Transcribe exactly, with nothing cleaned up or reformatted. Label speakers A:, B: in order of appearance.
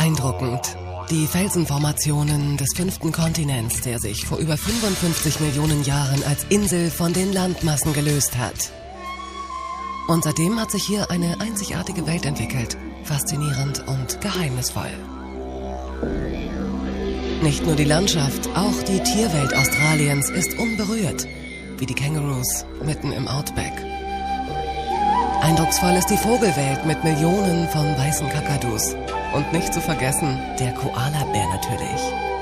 A: Beeindruckend. Die Felsenformationen des fünften Kontinents, der sich vor über fünfundfünfzig Millionen Jahren als Insel von den Landmassen gelöst hat. Und seitdem hat sich hier eine einzigartige Welt entwickelt, faszinierend und geheimnisvoll. Nicht nur die Landschaft, auch die Tierwelt Australiens ist unberührt, wie die Kängurus mitten im Outback. Eindrucksvoll ist die Vogelwelt mit Millionen von weißen Kakadus. Und nicht zu vergessen, der Koalabär natürlich.